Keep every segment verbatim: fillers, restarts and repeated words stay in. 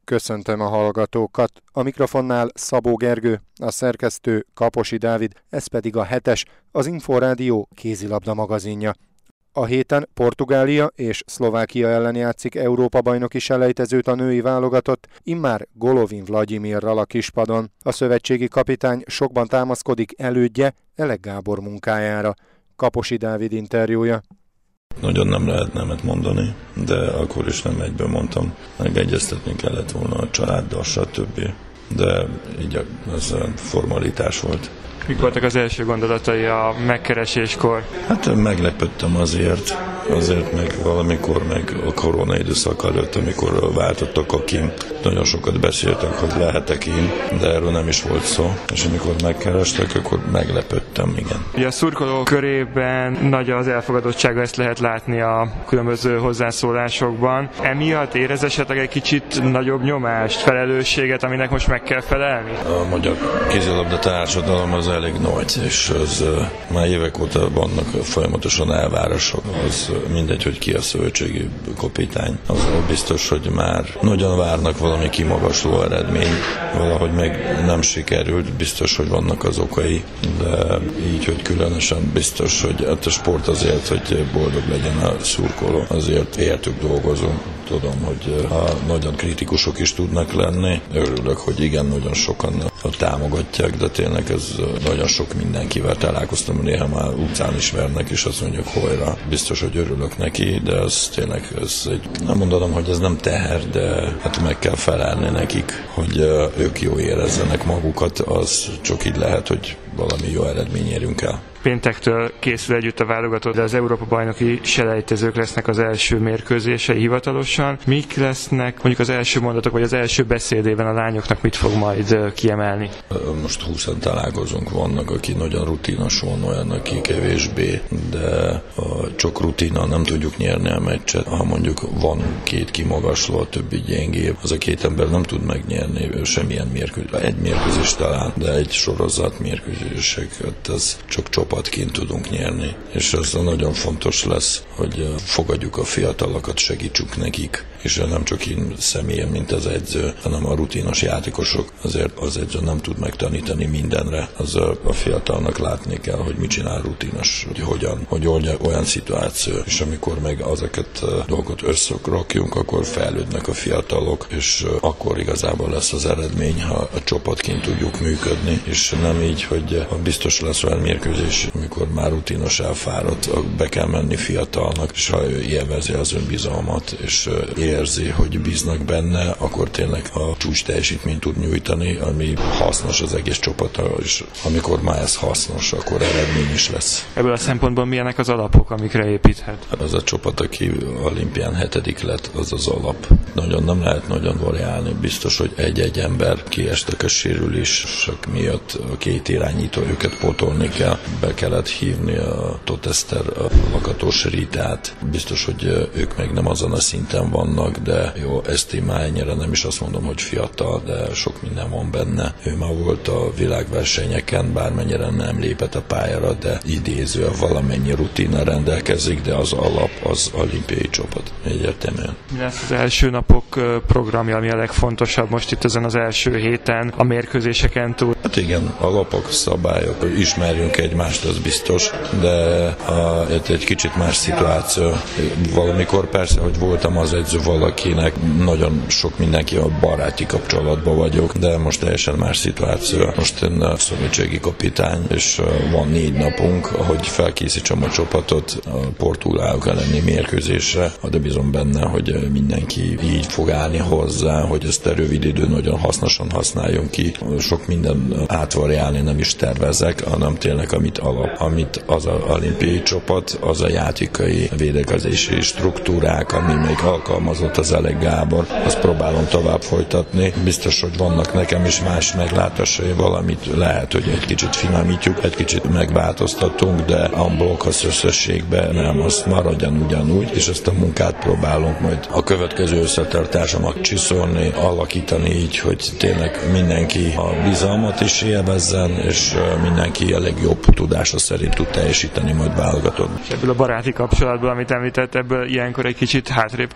Köszöntöm a hallgatókat. A mikrofonnál Szabó Gergő, a szerkesztő Kaposi Dávid, ez pedig a hetes, az Inforádió kézilabda magazinja. A héten Portugália és Szlovákia ellen játszik Európa-bajnoki selejtezőt a női válogatott, immár Golovin Vlagyimirral a kispadon. A szövetségi kapitány sokban támaszkodik elődje, Elek Gábor munkájára. Kaposi Dávid interjúja. Nagyon nem lehet nemet mondani, de akkor is nem egyből mondtam. Megegyeztetni kellett volna a családdal, stb. De így ez formalitás volt. Mik voltak az első gondolatai a megkereséskor? Hát meglepődtem azért, azért meg valamikor, meg a korona időszak előtt, amikor váltottak a kim. Nagyon sokat beszéltek, hogy lehetek kim, de erről nem is volt szó. És amikor megkerestek, akkor meglepődtem, igen. Ugye a szurkolók körében nagy az elfogadottsága, ezt lehet látni a különböző hozzászólásokban. Emiatt érez esetleg egy kicsit nagyobb nyomást, felelősséget, aminek most meg kell felelni? A magyar kézilabda társadalom az elég nagy, és az uh, már évek óta vannak folyamatosan elvárások. Az uh, mindegy, hogy ki a szövetségi kapitány. Az biztos, hogy már nagyon várnak valami kimagasló eredmény. Valahogy meg nem sikerült, biztos, hogy vannak az okai, de így, hogy különösen biztos, hogy hát a sport azért, hogy boldog legyen a szurkoló. Azért értük dolgozunk. Tudom, hogy ha nagyon kritikusok is tudnak lenni, örülök, hogy igen, nagyon sokan támogatják, de tényleg ez nagyon sok mindenkivel találkoztam, néha már utcán is vernek, és azt mondjuk, hojra. Biztos, hogy örülök neki, de ez tényleg, ez egy, nem mondanom, hogy ez nem teher, de hát meg kell felelni nekik, hogy ők jó érezzenek magukat, az csak így lehet, hogy valami jó eredmény érünk el. Péntektől készül együtt a válogatott, de az Európa-bajnoki selejtezők lesznek az első mérkőzései hivatalosan. Mik lesznek mondjuk az első mondatok, vagy az első beszédében a lányoknak mit fog majd kiemelni? Most húszan találkozunk, vannak, aki nagyon rutinos, van olyan, aki kevésbé, de csak rutina nem tudjuk nyerni a meccset. Ha mondjuk van két kimagasló, a többi gyengébb, az a két ember nem tud megnyerni semmilyen mérkőzés. Egy mérkőzés talán, de egy sorozat mérkőzéseket, ez csak csapatként tudunk nyerni. És ez nagyon fontos lesz, hogy fogadjuk a fiatalokat, segítsük nekik, és nem csak én személyen, mint az edző, hanem a rutinos játékosok. Azért az edző nem tud megtanítani mindenre. Az a fiatalnak látni kell, hogy mit csinál rutinos, hogy hogyan, hogy olyan szituáció. És amikor meg ezeket a dolgokat összerakjunk, akkor fejlődnek a fiatalok, és akkor igazából lesz az eredmény, ha a csapatként tudjuk működni, és nem így, hogy biztos lesz olyan mérkőzés, amikor már rutinos elfáradt, be kell menni fiatalnak, és ha ő élvezi az önbizalmat, és érzi, hogy bíznak benne, akkor tényleg a csúcs teljesítményt tud nyújtani, ami hasznos az egész csapatra, és amikor már ez hasznos, akkor eredmény is lesz. Ebből a szempontból milyenek az alapok, amikre építhet? Az a csapat, aki olimpián hetedik lett, az az alap. Nagyon nem lehet nagyon variálni. Biztos, hogy egy-egy ember kiestek a sérülések miatt, a két irányító, őket pótolni kell. Be kellett hívni a Totester, a Lakatos Ritát. Biztos, hogy ők meg nem azon a szinten vannak, de jó, ezt én már ennyire nem is azt mondom, hogy fiatal, de sok minden van benne. Ő már volt a világversenyeken, bármennyire nem lépett a pályára, de idéző, valamennyi rutina rendelkezik, de az alap az olimpiai csapat. Egyértelműen. Mi lesz az első napok programja, ami a legfontosabb most itt ezen az első héten, a mérkőzéseken túl? Hát igen, alapok, szabályok, ismerjünk egymást, az biztos, de a, egy kicsit más szituáció. Valamikor persze, hogy voltam az edző valakinek, nagyon sok mindenki a baráti kapcsolatban vagyok, de most teljesen más szituáció. Most én a szövetségi kapitány, és van négy napunk, hogy felkészítsem a csapatot a portugálok elleni mérkőzésre, de bízom benne, hogy mindenki így fog állni hozzá, hogy ezt a rövid idő nagyon hasznosan használjon ki. Sok minden átvariálni nem is tervezek, hanem tényleg amit alap, amit az a olimpiai csapat, az a játékai védekezési struktúrák, ami még alkalmazott az Elek Gábor, azt próbálom tovább folytatni. Biztos, hogy vannak nekem is más meglátásai, valamit lehet, hogy egy kicsit finomítjuk, egy kicsit megváltoztatunk, de a blokk az összességben nem, az maradjon ugyanúgy, és ezt a munkát próbálunk majd a következő összetartásomat csiszolni, alakítani így, hogy tényleg mindenki a bizalmat is élvezzen, és mindenki a legjobb tudása szerint tud teljesíteni majd válogatott. És ebből a baráti kapcsolatból, amit említett, ebből ilyenkor egy kicsit hátrébb kell lépni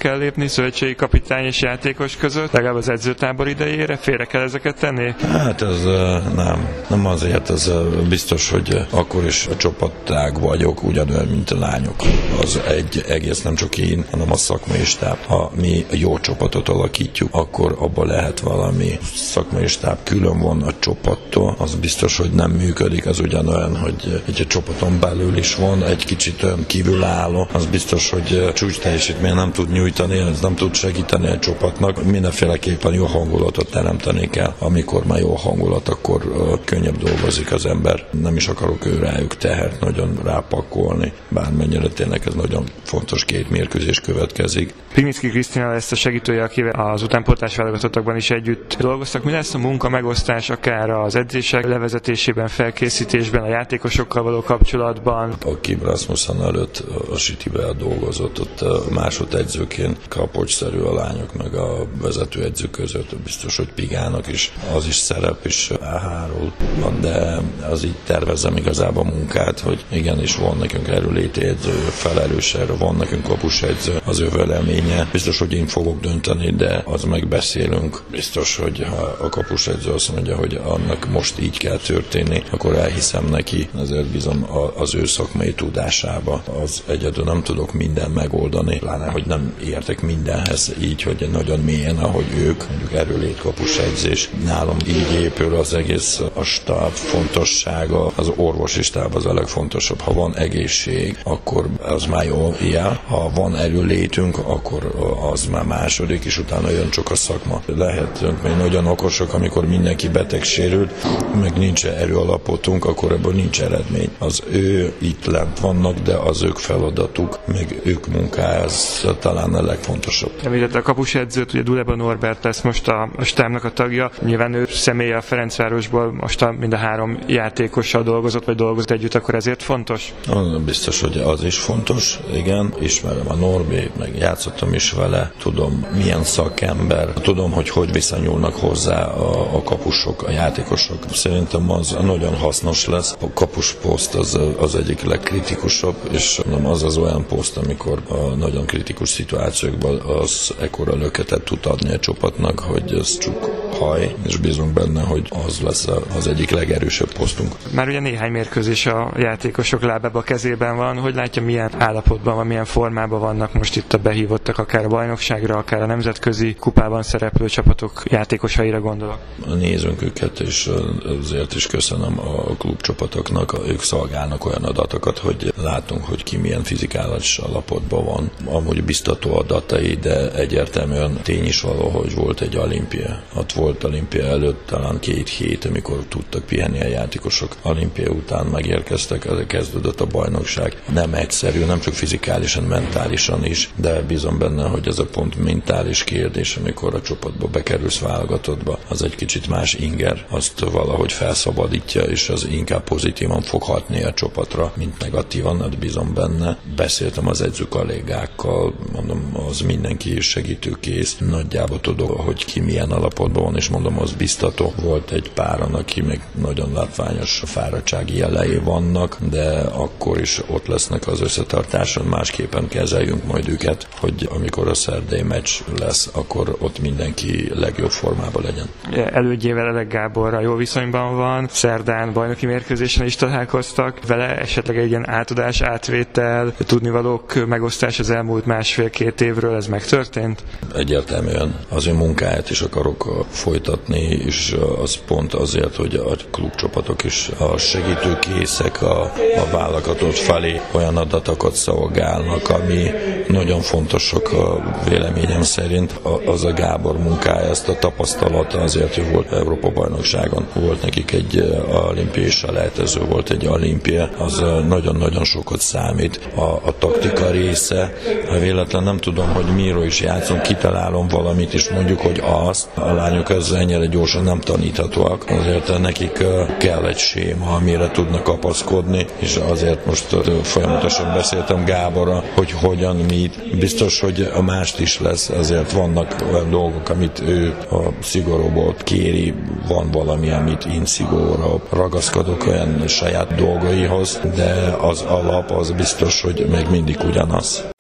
tartani szövetségi kapitány és játékos között, legalább az edzőtábor idejére? Félre kell ezeket tenni? Hát ez nem. Nem azért, ez biztos, hogy akkor is a csapattag vagyok, ugyanolyan, mint a lányok. Az egy egész, nem csak én, hanem a szakmai stáb. Ha mi jó csapatot alakítjuk, akkor abban lehet valami. Szakmai stáb külön van a csapattól, az biztos, hogy nem működik. Az ugyanolyan, hogy egy csapaton belül is van, egy kicsit olyan kívülálló, az biztos, hogy csúcs teljesítmény nem tud nyújtani, ez nem tud segíteni a csapatnak. Mindenféleképpen jó hangulatot teremteni kell. Amikor már jó hangulat, akkor uh, könnyebb dolgozik az ember. Nem is akarok ő rájuk tehert nagyon rápakolni, bármennyire tényleg ez nagyon fontos, két mérkőzés következik. Pignicki Krisztina lesz a segítője, akivel az utánpótlás válogatottakban is együtt dolgoztak. Mi lesz a munka megosztás akár az edzések levezetésében, felkészítésben, a játékosokkal való kapcsolatban? A Kim Rasmussen előtt a Cityben dolgozott, ott másodedzőként kapocsszerű a lányok meg a vezetőedző között, biztos, hogy Pigának is az is szerep is elhárul, de az így tervezem igazából a munkát, hogy igenis van nekünk erőléti edző, felelős erő, van nekünk kapusedző, az ő véleménye. Biztos, hogy én fogok dönteni, de az megbeszélünk. Biztos, hogy ha a kapusedző azt mondja, hogy annak most így kell történni, akkor elhiszem neki, ezért bízom az ő szakmai tudásába. Az egyedül nem tudok mindent megoldani, pláne, hogy nem értek mindenhez így, hogy nagyon mélyen, ahogy ők, mondjuk erőlét kapusedzés. Nálam így épül az egész a stáb fontossága, az orvosi stáb az a legfontosabb. Ha van egészség, akkor az már jó jel. Ha van erőlétünk, akkor az már második, és utána jön csak a szakma. Lehetünk még nagyon okosak, amikor mindenki beteg sérült, meg nincs erőalapotunk, akkor ebből nincs eredmény. Az ő itt lent vannak, de az ők feladatuk, meg ők munkája, ez talán a legfontosabb. Említette a kapusedzőt, ugye Duleba Norbert lesz most a, a stábnak a tagja. Nyilván ő személye a Ferencvárosból, most a, mind a három játékossal dolgozott, vagy dolgozott együtt, akkor ezért fontos? Biztos, hogy az is fontos, igen. Ismerem a Norbi, meg játszottam is vele, tudom milyen szakember, tudom, hogy hogy viszonyulnak hozzá a, a kapusok, a játékosok. Szerintem az nagyon hasznos lesz. A kapusposzt az, az egyik legkritikusabb, és az az olyan poszt, amikor a nagyon kritikus szituációkban az ekkora löketet tud adni a csapatnak, hogy ez csak haj, és bízunk benne, hogy az lesz az egyik legerősebb posztunk. Már ugye néhány mérkőzés a játékosok lábába kezében van, hogy látja, milyen állapotban van, milyen formában vannak most itt a behívottak, akár a bajnokságra, akár a nemzetközi kupában szereplő csapatok játékosaira gondolok. Nézzünk őket, és azért is köszönöm a klubcsapatoknak, ők szolgálnak olyan adatokat, hogy látunk, hogy ki milyen fizikális állapotban van. Amúgy biztató adatai, de egyértelműen tény is való, hogy volt egy olimpia. Ott volt olimpia előtt talán két hét, amikor tudtak pihenni a játékosok. Olimpia után megérkeztek, kezdődött a bajnokság. Nem egyszerű, nem csak fizikálisan, mentálisan is, de bízom benne, hogy ez a pont mentális kérdés, amikor a csapatba bekerülsz válogatottba, az egy kicsit más inger, azt valahogy felszabadítja, és az inkább pozitívan fog hatni a csapatra, mint negatívan, hát bízom benne. Beszéltem az edző kollégákkal, mondom, az mindenki is segítőkész, nagyjából tudok, hogy ki milyen alapotban van, és mondom, az biztató. Volt egy páran, aki még nagyon látványos fáradtsági jelei vannak, de akkor is ott lesznek az összetartáson, másképpen kezeljünk majd őket, hogy amikor a szerdai meccs lesz, akkor ott mindenki legjobb formában legyen. Elődjével Elek Gáborral jó viszonyban van, szerdán bajnoki mérkőzésen is találkoztak, vele esetleg egy ilyen átadás, átvétel, tudnivalók megosztás az elmúlt másfél-két évről, ez megtörtént? Egyértelműen az ő munkáját is akarok folytatni, és az pont azért, hogy a klubcsapatok is a segítőkészek a, a válogatott felé olyan adatokat szolgálnak, ami nagyon fontosak a véleményem szerint. Az a Gábor munkája, ezt a tapasztalata azért, hogy volt Európa-bajnokságon, volt nekik egy olimpiai selejtező, volt egy olimpia, az nagyon-nagyon sokat számít. A, a taktika része, ha véletlen nem tudom, hogy miről is játszom, kitalálom valamit, és mondjuk, hogy azt, a lányok ezzel ennyire gyorsan nem taníthatóak, azért nekik kell egy séma, amire tudnak kapaszkodni, és azért most folyamatosan beszéltem Gáborra, hogy hogyan, mit. Biztos, hogy a mást is lesz, azért vannak olyan dolgok, amit ő a szigorúból kéri, van valami, amit én szigorúra ragaszkodok olyan saját dolgaihoz, de az alap az biztos, hogy még mindig ugyanaz.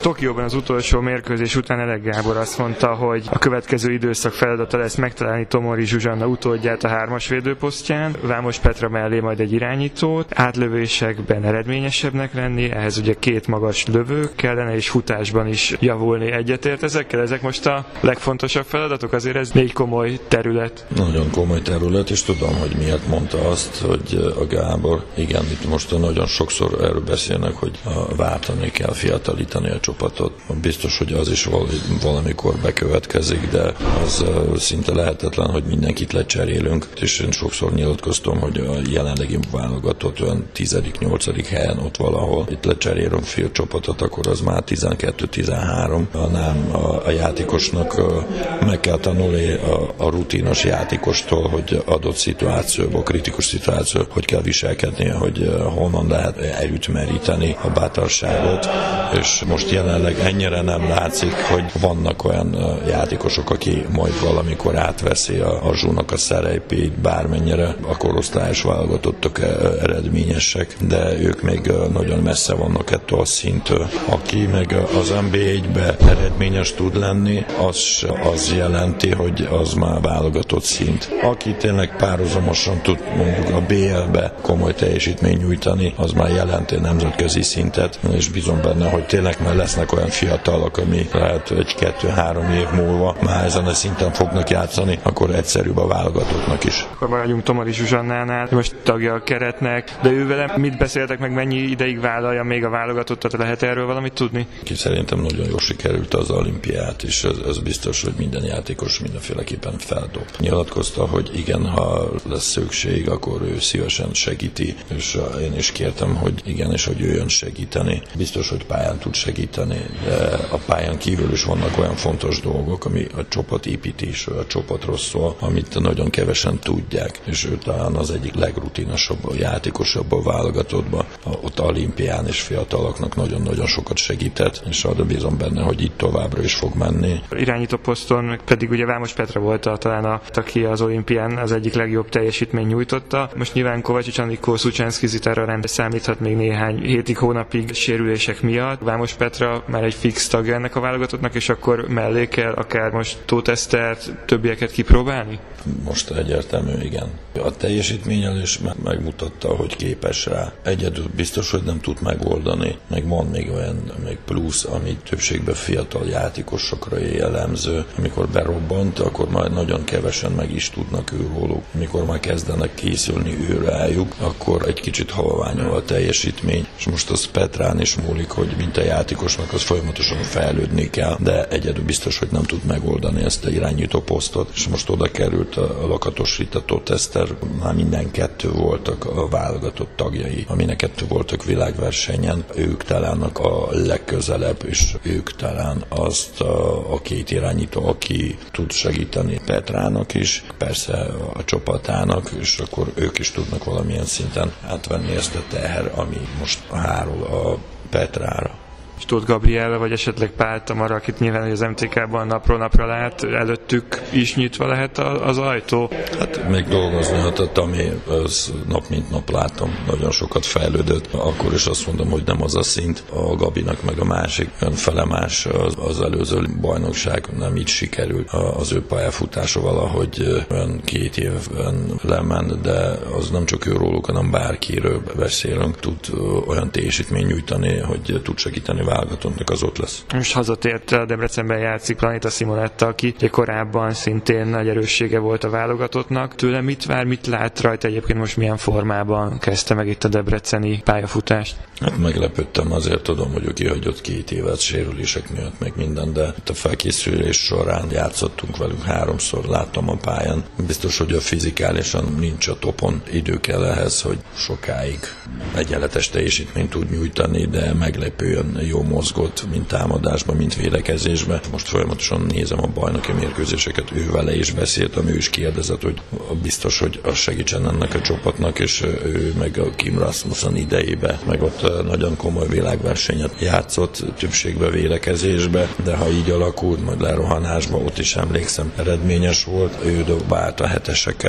Tokióban az utolsó mérkőzés után Elek Gábor azt mondta, hogy a következő időszak feladata lesz megtalálni Tomori Zsuzsanna utódját a hármas védőposztján, Vámos Petra mellé majd egy irányítót, átlövésekben eredményesebbnek lenni, ehhez ugye két magas lövő kellene, és futásban is javulni. Egyetért ezekkel? Ezek most a legfontosabb feladatok? Azért ez még komoly terület. Nagyon komoly terület, és tudom, hogy miért mondta azt, hogy a Gábor, igen, itt most nagyon sokszor erről beszélnek, hogy váltani kell, fiatalítani a csapatot. Biztos, hogy az is valamikor bekövetkezik, de az szinte lehetetlen, hogy mindenkit lecserélünk, és én sokszor nyilatkoztam, hogy a jelenlegi válogatott olyan tizedik-nyolcadik helyen ott valahol. Itt lecserélünk fél csapatot, akkor az már tizenkettő-tizenhárom. Nem, a, a játékosnak meg kell tanulni a, a rutinos játékostól, hogy adott szituációban, kritikus szituáció, hogy kell viselkedni, hogy honnan lehet erőt meríteni, a bátorságot, és most jelenleg ennyire nem látszik, hogy vannak olyan játékosok, aki majd valamikor átveszi a, a Zsúnak a szerepét, bármennyire a korosztályos válogatottak eredményesek, de ők még nagyon messze vannak ettől a szinttől. Aki meg az en bé egybe eredményes tud lenni, az, az jelenti, hogy az már válogatott szint. Aki tényleg párhuzamosan tud mondjuk a bé el-be komoly teljesítmény nyújtani, az már jelenti nemzetközi szintet, és bízom benne, hogy tényleg már lesznek olyan fiatalok, ami lehet egy-kettő-három év múlva már ezen a szinten fognak játszani, akkor egyszerűbb a válogatottnak is. Akkor maradjunk Tomori Zsuzsannánál, most tagja a keretnek, de ő vele mit beszéltek meg, mennyi ideig vállalja még a válogatottat, lehet erről valamit tudni? Ki szerintem nagyon jól sikerült az olimpiát, és az, az biztos, hogy minden játékos mindenféleképpen feldob. Nyilatkozta, hogy igen, ha lesz szükség, akkor ő szívesen segíti, és én is kértem, hogy igen, és hogy jöjjön segíteni. Biztos, hogy pályán tud segíteni, de a pályán kívül is vannak olyan fontos dolgok, ami a csapatépítésről, a csapatról szól, amit nagyon kevesen tudják, és ő talán az egyik legrutinosabb játékosabb a válogatottban. Ott olimpián és fiataloknak nagyon-nagyon sokat segített, és arra bízom benne, hogy itt továbbra is fog menni. Irányító poszton pedig ugye Vámos Petra volt a, talán a, aki az olimpián az egyik legjobb teljesítmény nyújtotta. Most nyilván Kovácsics Anikó, Szucsánszky Zitára rendre számíthat még néhány hétig, hónapig sérülések miatt. Vámos Petra már egy fix tagja ennek a válogatottnak, és akkor mellé kell akár most Tóth Esztert, többieket kipróbálni? Most egyértelmű, igen. A teljesítményelés megmutatta, hogy képes rá. Egyedül biztos, hogy nem tud megoldani. Meg van még olyan még plusz, ami többségben fiatal játékosokra jellemző. Amikor berobbant, akkor már nagyon kevesen meg is tudnak őróluk. Amikor már kezdenek készülni ő rájuk, akkor egy kicsit halványol a teljesítmény. És most az Petrán is múlik, hogy mint a játékosnak az folyamatosan fejlődni kell, de egyedül biztos, hogy nem tud megoldani ezt a irányító posztot. És most oda került a Lakatos Rita, Tóth Eszter, már minden kettő voltak a válogatott tagjai, aminek kettő voltak világversenyen. Ők talán a legközelebb, és ők talán azt a, a két irányító, aki tud segíteni Petrának is, persze a csapatának, és akkor ők is tudnak valamilyen szinten átvenni ezt a teher, ami most hárul a Petrára. És Tóth Gabriella, vagy esetleg Pál Tamara, akit nyilván az em té ká-ban napról napra lát, előttük is nyitva lehet az ajtó? Hát még dolgozni, hát a Tami, az nap mint nap látom, nagyon sokat fejlődött. Akkor is azt mondom, hogy nem az a szint. A Gabinak meg a másik, ön felemás az, az előző bajnokság nem így sikerült. Az ő pályafutása valahogy olyan két évben lement, de az nem csak őróluk, hanem bárkiről beszélünk. Tud olyan teljesítmény nyújtani, hogy tud segíteni válogatottnak, az ott lesz. Most hazatért, a Debrecenben játszik Planeta Simonetta, aki korábban szintén nagy erőssége volt a válogatottnak. Tőle mit vár, mit lát rajta, egyébként most milyen formában kezdte meg itt a debreceni pályafutást? Hát meglepődtem, azért tudom, hogy ő kihagyott két évet sérülések miatt, meg minden, de itt a felkészülés során játszottunk velük háromszor, láttam a pályán. Biztos, hogy a fizikálisan nincs a topon, idő kell ehhez, hogy sokáig egyenletes teljesítményt tud nyújtani, de meglepően jó mozgott, mint támadásban, mint védekezésben. Most folyamatosan nézem a bajnoki mérkőzéseket, ő vele is beszéltem, ő is kérdezett, hogy biztos, hogy az segítsen ennek a csapatnak, és ő meg a Kim Rasmussen idejébe, meg ott nagyon komoly világversenyet játszott, többségben védekezésbe, de ha így alakult, majd lerohanásban, ott is emlékszem, eredményes volt, ő dobált a heteseket,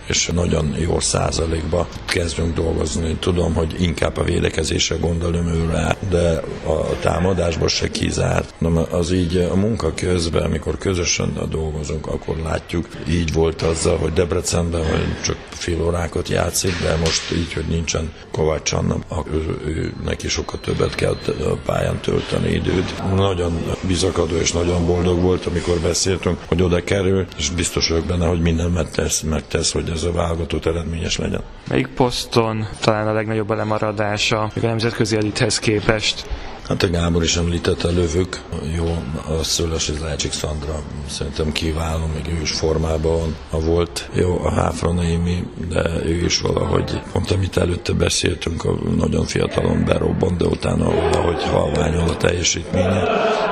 és nagyon jó százalékba kezdünk dolgozni. Tudom, hogy inkább a védekezésre gondolom őre, de a támadásban se kizárt. De az így a munka közben, amikor közösen dolgozunk, akkor látjuk. Így volt azzal, hogy Debrecenben hogy csak fél órákat játszik, de most így, hogy nincsen Kovács Anna, ő, ő, neki sokkal többet kell a pályán tölteni időt. Nagyon bizakadó és nagyon boldog volt, amikor beszéltünk, hogy oda kerül, és biztos vagyok benne, hogy minden megtesz, megtesz, hogy ez a válogatott eredményes legyen. Melyik poszton talán a legnagyobb a lemaradása a nemzetközi elithez képest? Hát a Gábor is említette, a lövők, jó, a Szőlősi Zácsik Szandra szerintem kiváló, még ő is formában volt, jó, a Háfra Noémi, de ő is valahogy, pont amit előtte beszéltünk, a nagyon fiatalon berobbant, de utána valahogy halványol a teljesítménye,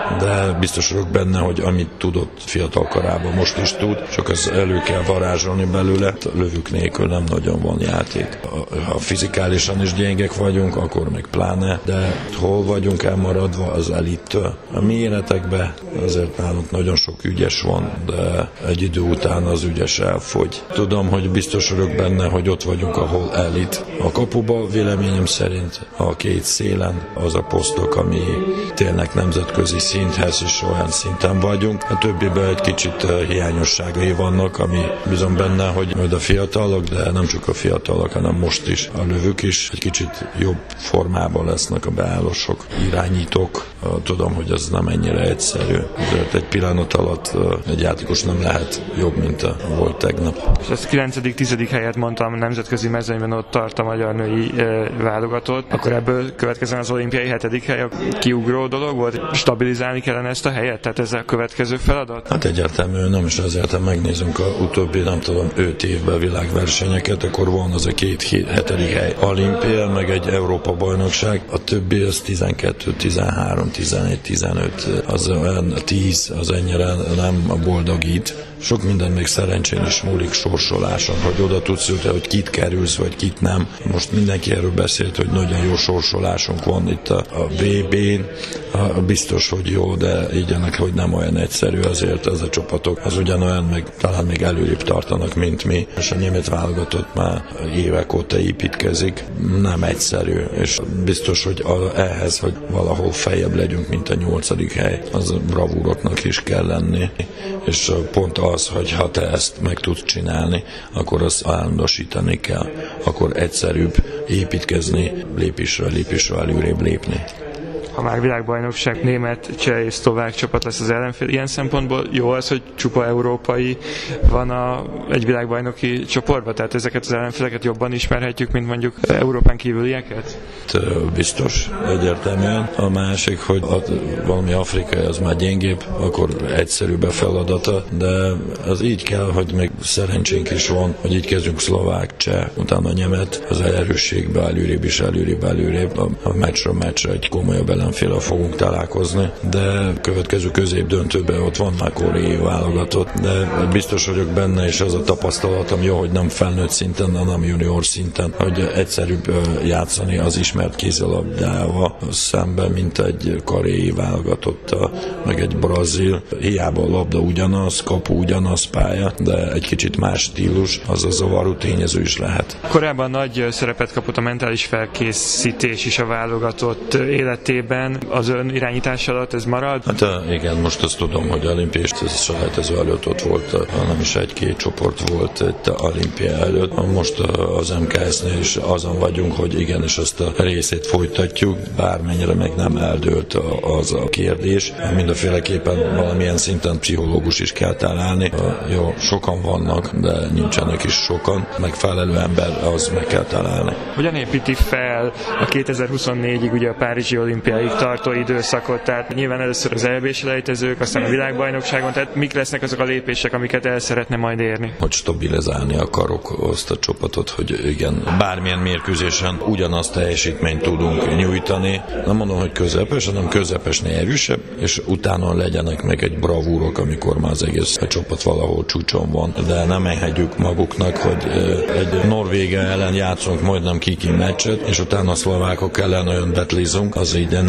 de biztos vagyok benne, hogy amit tudott fiatal korában, most is tud, csak az elő kell varázsolni belőle, a lövők nélkül nem nagyon van játék. Ha fizikálisan is gyengek vagyunk, akkor meg pláne, de hol vagyunk elmaradva az elittől. A méretekben azért nálunk nagyon sok ügyes van, de egy idő után az ügyes elfogy. Tudom, hogy biztos vagyok benne, hogy ott vagyunk, ahol elit. A kapuba véleményem szerint a két szélen az a posztok, ami tényleg nemzetközi szinthez is olyan szinten vagyunk. A többiben egy kicsit hiányosságai vannak, ami bizony benne, hogy majd a fiatalok, de nem csak a fiatalok, hanem most is a lövők is egy kicsit jobb formában lesznek a beállósok. Irányítók, tudom, hogy ez nem ennyire egyszerű. Ezért egy pillanat alatt egy játékos nem lehet jobb, mint a volt tegnap. És ezt kilencedik-tizedik helyet mondtam, nemzetközi mezőnyben ott tart a magyar női e, válogatott, akkor ebből következően az olimpiai hetedik hely a kiugró dolog volt? Stabilizálni kellene ezt a helyet? Tehát ez a következő feladat? Hát egyértelműen nem, is azért, ha megnézzünk a utóbbi, nem tudom, öt évben világversenyeket, akkor van az a két hetedik hely olimpia, meg egy Európa bajnokság, a többi az tizenkettő, tizenhárom, tizenegy, tizenöt, az olyan tíz, az ennyire nem a boldogít. Sok minden még szerencsén is múlik, sorsoláson, hogy oda tudsz jutni, hogy kit kerülsz, vagy kit nem. Most mindenki erről beszélt, hogy nagyon jó sorsolásunk van itt a, a vé bén. A, biztos, hogy jó, de így ennek, hogy nem olyan egyszerű azért ez a csapatok. Az ugyanolyan, meg talán még előrébb tartanak, mint mi. És a német válogatott már évek óta építkezik. Nem egyszerű, és biztos, hogy a, ehhez, hogy valahol feljebb legyünk, mint a nyolcadik hely, az bravúroknak is kell lenni. És pont az, hogy ha te ezt meg tudsz csinálni, akkor azt állandósítani kell. Akkor egyszerűbb építkezni, lépésről lépésről előrébb lépni. Ha már világbajnokság, német, cseh és szlovák csapat lesz az ellenfél. Ilyen szempontból jó az, hogy csupa európai van a, egy világbajnoki csoportban? Tehát ezeket az ellenféleket jobban ismerhetjük, mint mondjuk Európán kívülieket? Biztos, egyértelműen. A másik, hogy a, valami afrikai az már gyengébb, akkor egyszerűbb a feladata, de az így kell, hogy még szerencsénk is van, hogy így kezdjünk szlovák, cseh, utána német, az erősségbe előrébb és előrébb, előrébb. A, a meccsről meccsre egy komolyabb ellenféllel fogunk találkozni, de következő középdöntőben ott van már koreai válogatott, de biztos vagyok benne, és az a tapasztalatom jó, hogy nem felnőtt szinten, hanem junior szinten, hogy egyszerűbb játszani az ismert kézilabdával szemben, mint egy koreai válogatotta, meg egy brazil. Hiába a labda ugyanaz, kapu ugyanaz, pálya, de egy kicsit más stílus, az a zavaró tényező is lehet. Korábban nagy szerepet kapott a mentális felkészítés is a válogatott életében. Az ön irányítás alatt ez marad? Hát igen, most azt tudom, hogy olimpiai selejtező előtt ott volt, hanem is egy-két csoport volt itt a olimpia előtt. Most az em ká es-nél is azon vagyunk, hogy igenis azt a részét folytatjuk, bármennyire meg nem eldőlt az a kérdés. Mindenféleképpen valamilyen szinten pszichológus is kell találni. Jó, sokan vannak, de nincsenek is sokan. Megfelelő ember, az meg kell találni. Hogyan építi fel a kétezer-huszonnégyig ugye a Párizsi olimpiáig tartó időszakot? Tehát nyilván először az é bé-selejtezők, aztán a világbajnokságon, tehát mik lesznek azok a lépések, amiket el szeretne majd érni? Hogy stabilizálni akarok azt a csapatot, hogy igen, bármilyen mérkőzésen ugyanazt teljesítményt tudunk nyújtani. Nem mondom, hogy közepes, hanem közepesnél erősebb, és utána legyenek meg egy bravúrok, amikor már az egész csapat valahol csúcson van. De nem engedjük maguknak, hogy egy Norvégia ellen játszunk majdnem kiki meccset, és utána a szlovákok ellen olyan betlizunk, az így nem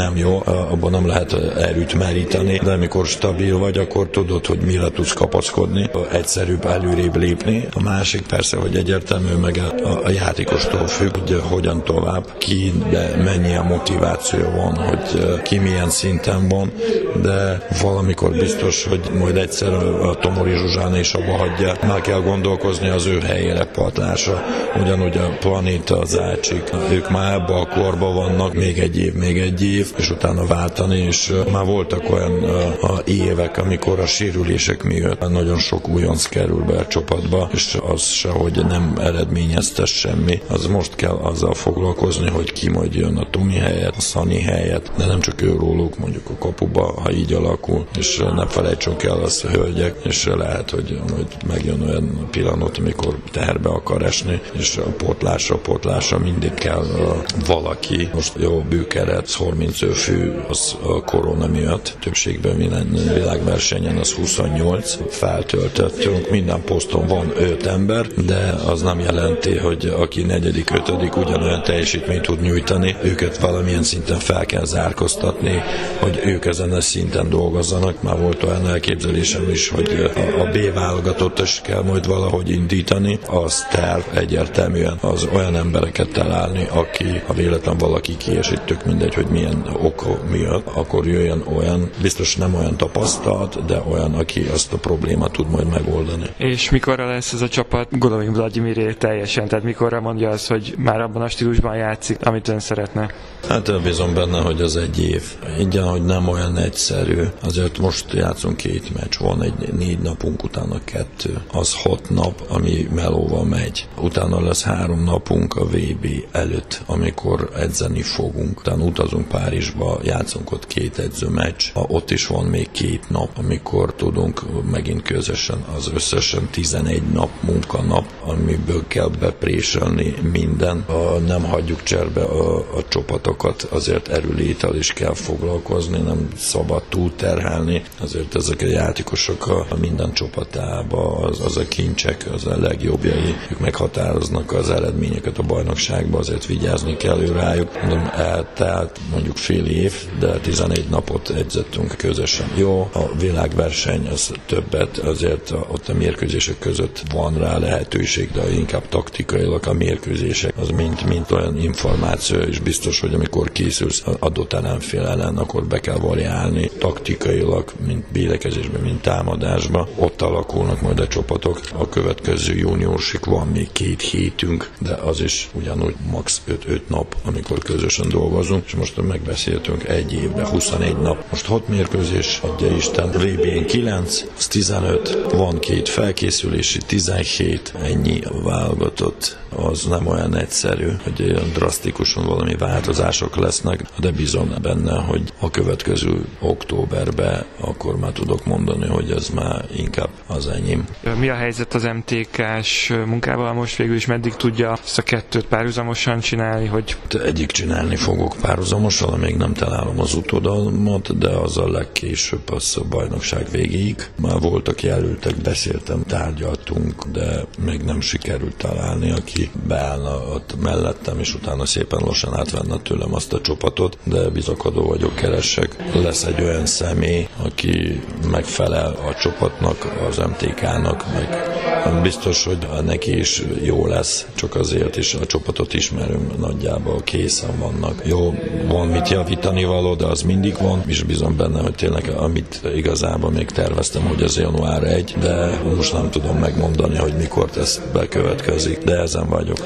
nem jó, abban nem lehet erőt meríteni, de amikor stabil vagy, akkor tudod, hogy mire tudsz kapaszkodni, egyszerűbb előrébb lépni. A másik persze, hogy egyértelmű, meg a, a játékostól függ, hogy hogyan tovább, ki mennyi a motiváció van, hogy ki milyen szinten van, de valamikor biztos, hogy majd egyszer a Tomori Zsuzsán is abba hagyja. Már kell gondolkozni az ő helyére patlása. Ugyanúgy a Planéta, az Ácsik, ők már ebbe a korba vannak, még egy év, még egy év, és utána váltani, és már voltak olyan a, a évek, amikor a sérülések miatt nagyon sok újonc kerül be a csapatba, és az se, hogy nem eredményezte semmi. Az most kell azzal foglalkozni, hogy ki majd jön a Tomi helyett, a Szani helyett, de nem csak őróluk, mondjuk a kapuba, ha így alakul, és ne felejtsünk el az hölgyek, és lehet, hogy majd megjön olyan pillanat, amikor teherbe akar esni, és a pótlásra, pótlásra mindig kell valaki. Most jó bőkeret, harminc fő, az a korona miatt többségben minden világversenyen az huszonnyolc, feltöltöttünk, minden poszton van öt ember, de az nem jelenti, hogy aki negyedik, ötödik ugyanolyan teljesítményt tud nyújtani, őket valamilyen szinten fel kell zárkóztatni, hogy ők ezen a szinten dolgozzanak. Már volt olyan elképzelésem is, hogy a B válogatott is kell majd valahogy indítani. Az terv egyértelműen az olyan embereket találni, aki, ha véletlen valaki kiesít, tök mindegy, hogy milyen oka miatt, akkor jöjjön olyan, biztos nem olyan tapasztalt, de olyan, aki azt a problémát tud majd megoldani. És mikorra lesz ez a csapat Golovin Vlagyimiré teljesen? Tehát mikorra mondja azt, hogy már abban a stílusban játszik, amit ön szeretne? Hát bízom benne, hogy az egy év. Igen, hogy nem olyan egyszerű. Azért most játszunk két meccs, van egy négy napunk, utána kettő. Az hat nap, ami melóval megy. Utána lesz három napunk a vé bé előtt, amikor edzeni fogunk. Utána utazunk Párizsba, játszunk ott két edzőmeccs. Ott is van még két nap, amikor tudunk megint közösen, az összesen tizenegy nap munkanap, amiből kell bepréselni minden. Nem hagyjuk cserbe a, a csapatokat, azért erőléttel is kell foglalkozni, nem szabad túlterhelni. Azért ezek a játékosok a, a minden csapatában, az, az a kincsek, az a legjobbjai. Ők meghatároznak az eredményeket a bajnokságban, azért vigyázni kell ő rájuk. Mondom, eltelt mondjuk fél év, de tizenegy napot edzettünk közösen. Jó, a világverseny az többet, azért a, ott a mérkőzések között van rá lehetőség, de inkább taktikailag a mérkőzések, az mint, mint olyan információ, és biztos, hogy amikor készülsz adott ellenfél ellen, akkor be kell variálni taktikailag, mint védekezésben, mint támadásban. Ott alakulnak majd a csapatok. A következő júniusig van még két hétünk, de az is ugyanúgy max. öt nap, amikor közösen dolgozunk, és most megbeszéltünk egy évben huszonegy nap. Most hat mérkőzés, adja Isten, vé bén kilenc, az tizenöt, van két felkészülési, tizenhét, ennyi válogatott. Az nem olyan egyszerű, hogy olyan drasztikusan valami változások lesznek, de bízom benne, hogy a következő októberben akkor már tudok mondani, hogy ez már inkább az enyém. Mi a helyzet az em té ká-s munkával most végül is? Meddig tudja ezt a kettőt párhuzamosan csinálni? Hogy... Egyik csinálni fogok párhuzamosan, még nem találom az utódalmat, de az a legkésőbb az a bajnokság végéig. Már voltak jelöltek, beszéltem, tárgyaltunk, de még nem sikerült találni, aki beállna ott mellettem, és utána szépen lassan átvenne tőlem azt a csapatot, de bizakodó vagyok, keresek. Lesz egy olyan személy, aki megfelel a csapatnak, az em té ká-nak, meg biztos, hogy neki is jó lesz, csak azért is a csapatot ismerünk, nagyjából készen vannak. Jó, van mit javítani való, de az mindig van, és bízom benne, hogy tényleg, amit igazából még terveztem, hogy az január elseje, de most nem tudom megmondani, hogy mikor ez bekövetkezik, de ezen vagyok.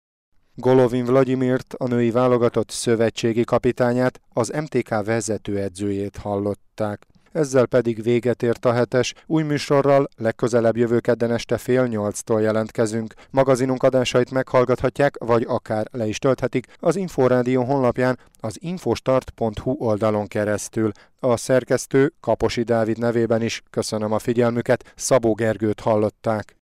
Golovin Vlagyimirt, a női válogatott szövetségi kapitányát, az em té ká vezetőedzőjét hallották. Ezzel pedig véget ért a hetes. Új műsorral legközelebb jövő kedden este fél nyolctól jelentkezünk. Magazinunk adásait meghallgathatják, vagy akár le is tölthetik az Inforádió honlapján az infostart pont hu oldalon keresztül. A szerkesztő Kaposi Dávid nevében is köszönöm a figyelmüket, Szabó Gergőt hallották.